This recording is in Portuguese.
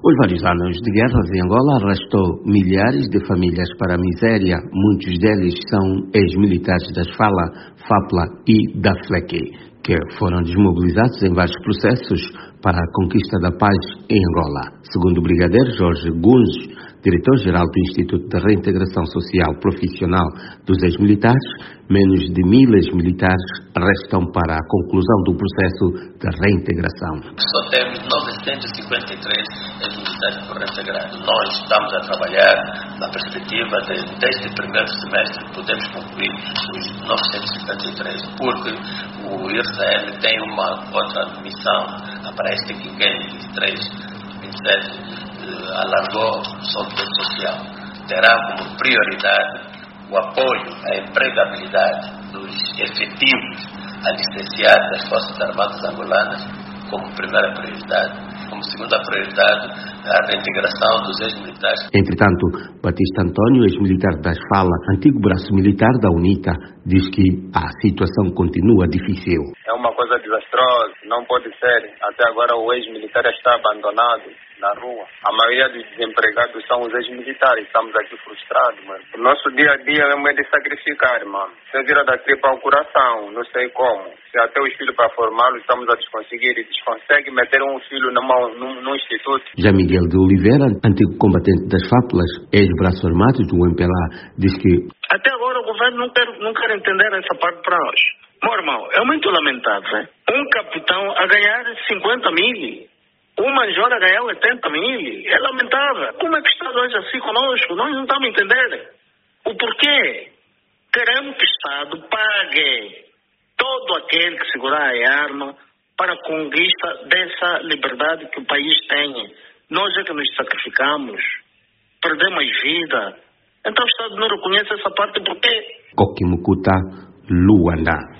Os vários anos de guerras em Angola arrastou milhares de famílias para a miséria. Muitos deles são ex-militares das FAPLA e da FLECI, que foram desmobilizados em vários processos para a conquista da paz em Angola. Segundo o brigadeiro Jorge Gunz, diretor-geral do Instituto de Reintegração Social Profissional dos Ex-Militares, menos de 1000 ex-militares restam para a conclusão do processo de reintegração. Só temos 953 ex-militares por reintegrar. Nós estamos a trabalhar na perspectiva de, desde o primeiro semestre, podemos concluir os 953, porque o IRCM tem uma outra missão para este quinquênio 23, 27, alargou sobre o social. Terá como prioridade o apoio à empregabilidade dos efetivos alicenciados das Forças Armadas Angolanas como primeira prioridade. Como segunda prioridade, a reintegração dos ex-militares. Entretanto, Batista Antônio, ex-militar das FALA, antigo braço militar da UNITA, diz que a situação continua difícil. É uma coisa desastrosa, não pode ser. Até agora o ex-militar está abandonado na rua. A maioria dos desempregados são os ex-militares. Estamos aqui frustrados, mano. O nosso dia a dia mesmo é de sacrificar, mano. Você vira da tripa ao coração, não sei como. Se até os filhos para formá-los estamos a desconseguir e desconsegue meter um filho num instituto. Já Miguel de Oliveira, antigo combatente das FAPLAS, ex-braço armado do MPLA, diz que até agora o governo não quer entender essa parte para nós. Meu irmão, é muito lamentável. Um capitão a ganhar 50 mil, um major a ganhar 80 mil. É lamentável. Como é que está hoje assim conosco? Nós não estamos a entender o porquê. Queremos que o Estado pague todo aquele que segurar a arma para a conquista dessa liberdade que o país tem. Nós é que nos sacrificamos, perdemos vida. Então o Estado não reconhece essa parte porque Kokimukuta, Luanda.